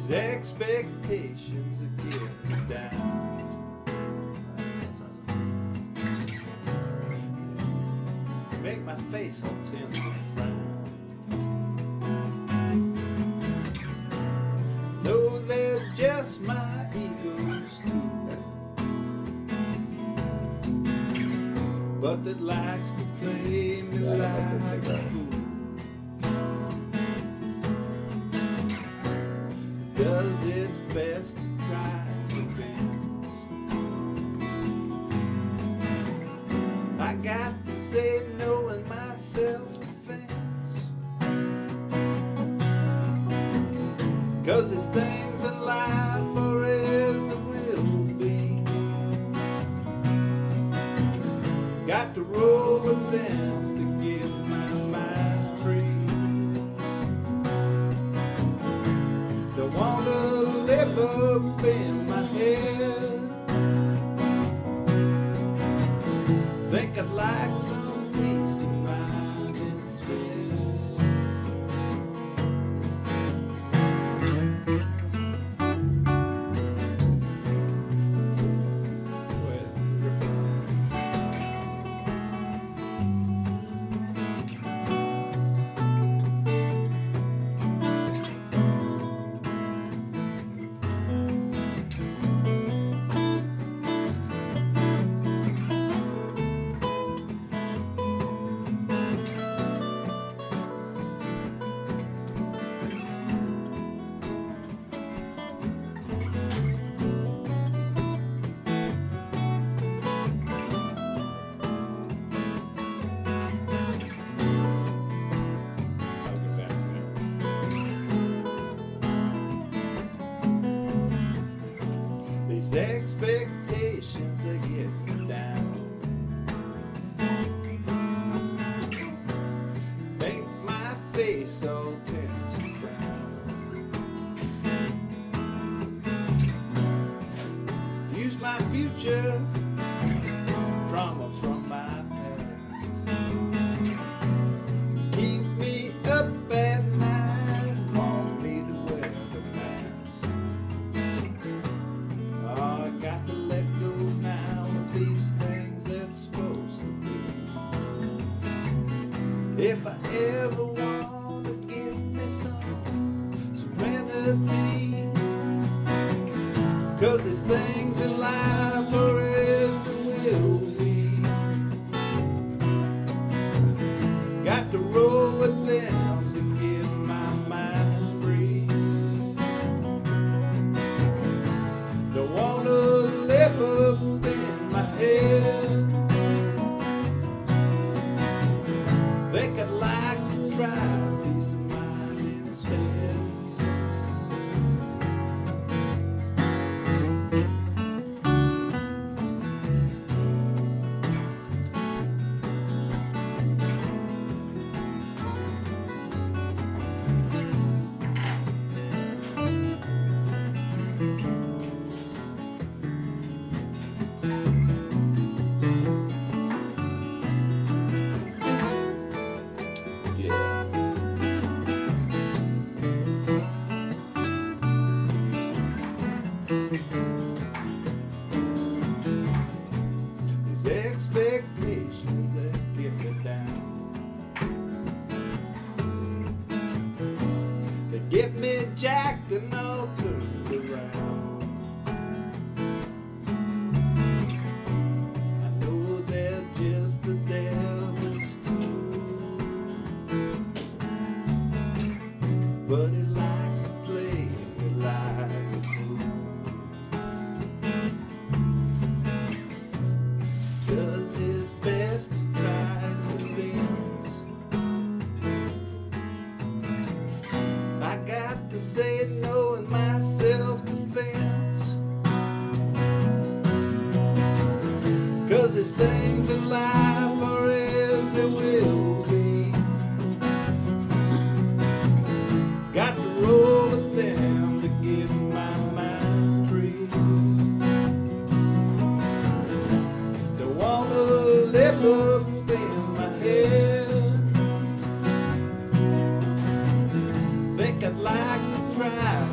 These expectations are getting me down. Make my face all tense and frown. Know they're just my egos too, but that likes to play me like a fool. Does its best to try to convince. I got to say no in my self-defense, 'cause there's things in life or as it will be. Got to roll with them to get my mind free. Don't wanna live up in my head. Think I'd like some peace of mind instead. These expectations are getting down. Make my face all tense and frown. Use my future trauma from my past. Keep me up at night, want me to wear the mask. Oh, I got to let go now of these things that's supposed to be. If I ever want to give me some serenity, 'cause there's things in life or as there will be. Got to roll with them to get my mind free. Don't wanna live up in my head. Think I'd like to try peace of mind instead. These expectations that get me down, they get me jacked and all turned around. I know they're just the devil's tool, but it likes to play me like a fool. Does his best to try to convince. I got to say no in my self-defense, 'cause there's things in life or as there will be. Got to roll with them to get my mind free. Don't wanna live up in my head. Think I'd like to try